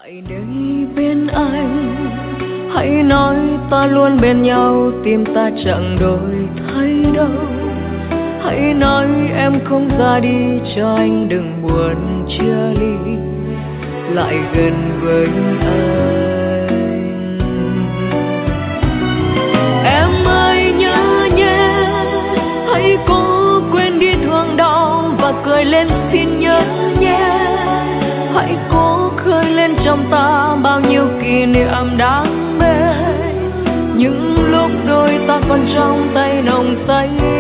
Tại đây bên anh, hãy nói ta luôn bên nhau, tim ta chẳng đổi thay đâu. Hãy nói em không ra đi cho anh đừng buồn chia ly, lại gần với anh. Em ơi nhớ nhé, hãy cố quên đi thương đau và cười lên xin nhớ nhé. Hãy cố khơi lên trong ta bao nhiêu kỷ niệm đáng mê, những lúc đôi ta còn trong tay nồng say.